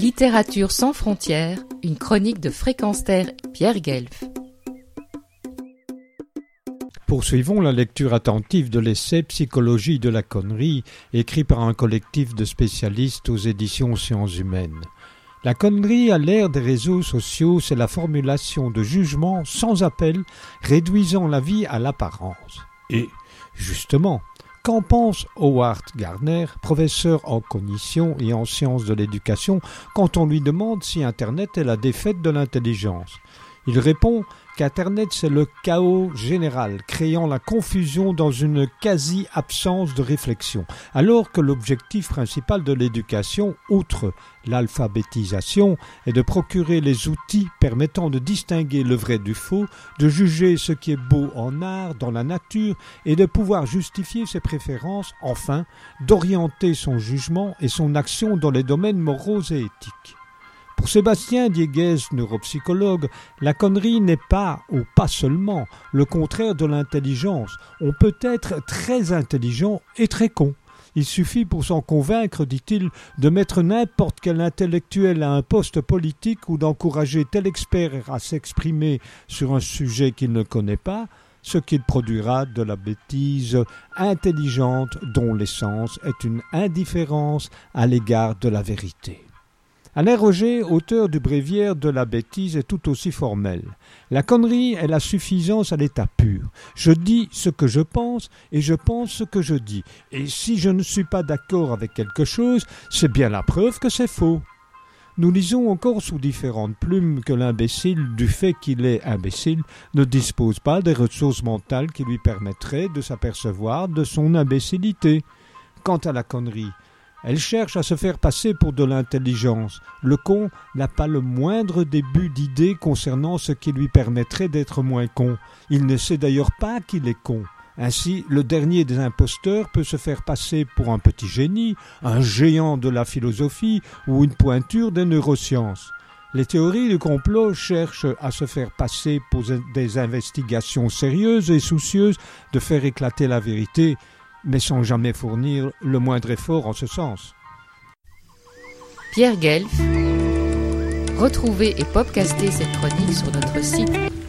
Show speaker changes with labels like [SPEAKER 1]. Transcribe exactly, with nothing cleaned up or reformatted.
[SPEAKER 1] Littérature sans frontières, une chronique de Fréquence Terre, Pierre Guelf.
[SPEAKER 2] Poursuivons la lecture attentive de l'essai « Psychologie de la connerie » écrit par un collectif de spécialistes aux éditions Sciences Humaines. La connerie à l'ère des réseaux sociaux, c'est la formulation de jugements sans appel, réduisant la vie à l'apparence. Et, justement, qu'en pense Howard Gardner, professeur en cognition et en sciences de l'éducation, quand on lui demande si Internet est la défaite de l'intelligence ? Il répond qu'Internet c'est le chaos général, créant la confusion dans une quasi-absence de réflexion, alors que l'objectif principal de l'éducation, outre l'alphabétisation, est de procurer les outils permettant de distinguer le vrai du faux, de juger ce qui est beau en art, dans la nature, et de pouvoir justifier ses préférences, enfin, d'orienter son jugement et son action dans les domaines moraux et éthiques. Pour Sébastien Dieguez, neuropsychologue, la connerie n'est pas, ou pas seulement, le contraire de l'intelligence. On peut être très intelligent et très con. Il suffit pour s'en convaincre, dit-il, de mettre n'importe quel intellectuel à un poste politique ou d'encourager tel expert à s'exprimer sur un sujet qu'il ne connaît pas, ce qu'il produira de la bêtise intelligente dont l'essence est une indifférence à l'égard de la vérité. Alain Roger, auteur du bréviaire de la bêtise, est tout aussi formel. La connerie est la suffisance à l'état pur. Je dis ce que je pense et je pense ce que je dis. Et si je ne suis pas d'accord avec quelque chose, c'est bien la preuve que c'est faux. Nous lisons encore sous différentes plumes que l'imbécile, du fait qu'il est imbécile, ne dispose pas des ressources mentales qui lui permettraient de s'apercevoir de son imbécilité. Quant à la connerie, elle cherche à se faire passer pour de l'intelligence. Le con n'a pas le moindre début d'idée concernant ce qui lui permettrait d'être moins con. Il ne sait d'ailleurs pas qu'il est con. Ainsi, le dernier des imposteurs peut se faire passer pour un petit génie, un géant de la philosophie ou une pointure des neurosciences. Les théories du complot cherchent à se faire passer pour des investigations sérieuses et soucieuses de faire éclater la vérité, mais sans jamais fournir le moindre effort en ce sens.
[SPEAKER 1] Pierre Guelf. Retrouvez et podcastez cette chronique sur notre site